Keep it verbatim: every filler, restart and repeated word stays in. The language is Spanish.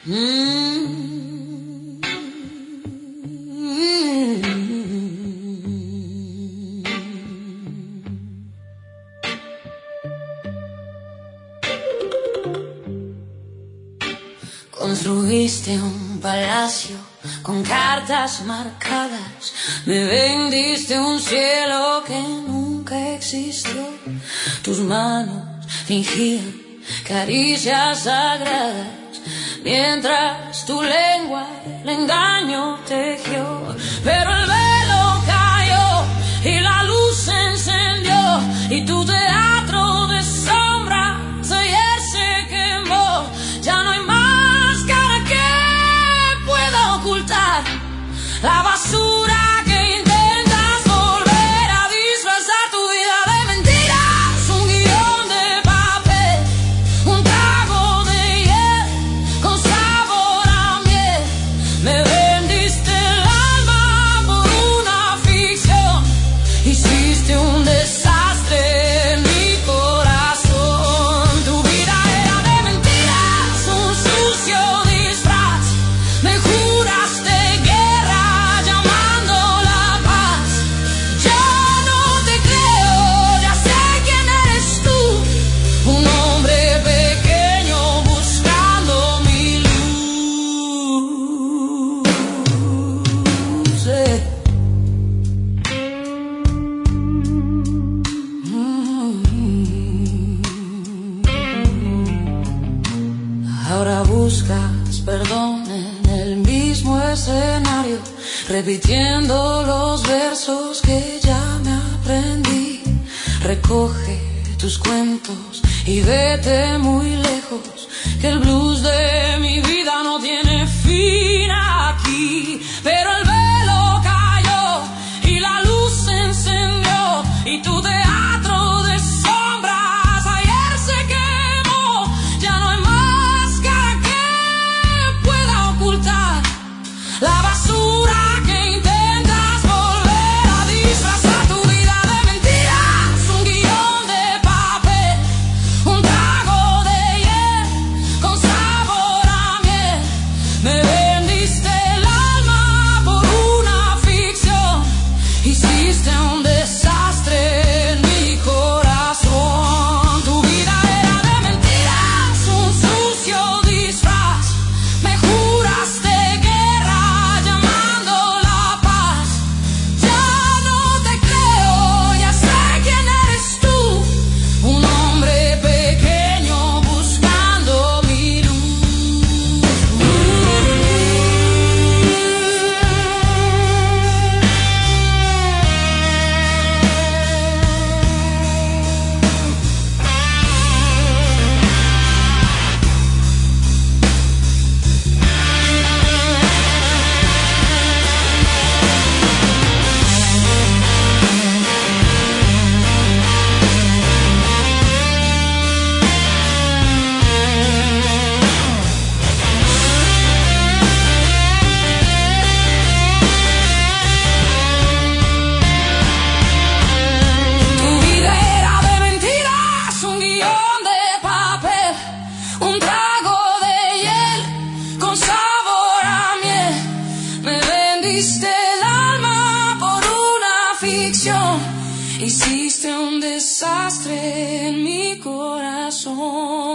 Mm. Construiste un palacio con cartas marcadas, me vendiste un cielo que nunca existió. Tus manos fingían caricias sagradas, mientras tu lengua el engaño tejió. Pero el velo cayó y la luz se encendió, y tu teatro de sombras ayer se quemó. Ya no hay máscara que pueda ocultar la basura que intentas volver a disfrazar tu vida de mentiras. Un guión de papel, un trago de hiel con sabor a miel. Me vendiste el alma por una ficción, hiciste un desastre en mi corazón. Tu vida era de mentiras, un sucio disfraz. Me juraste guerra llamando la paz. Ya no te creo, ya sé quién eres tú. Un hombre pequeño buscando mi luz. Eh. Ahora buscas perdón en el mismo escenario, repitiendo los versos que ya me aprendí. Recoge tus cuentos y vete muy lejos, que el blues de mi vida no tiene fin aquí. Pero el velo cayó y la luz se encendió, y tu teatro de sombras ayer se quemó. Ya no hay máscara que pueda ocultar la basura que intentas volver a disfrazar. Tu vida de mentiras, un guión de papel, un trago de hiel con sabor a miel. Me vendiste el alma por una ficción, hiciste un desastre en mi corazón. Tu vida era de mentiras, un sucio disfraz. Me juraste guerra llamando la paz. Ya no te creo, ya sé quién eres tú. Un hombre pequeño buscando mi luz. Tu vida era de mentiras, un guión de papel, un trago de hiel con sabor a miel. Me vendiste el alma por una ficción, hiciste un desastre en mi corazón.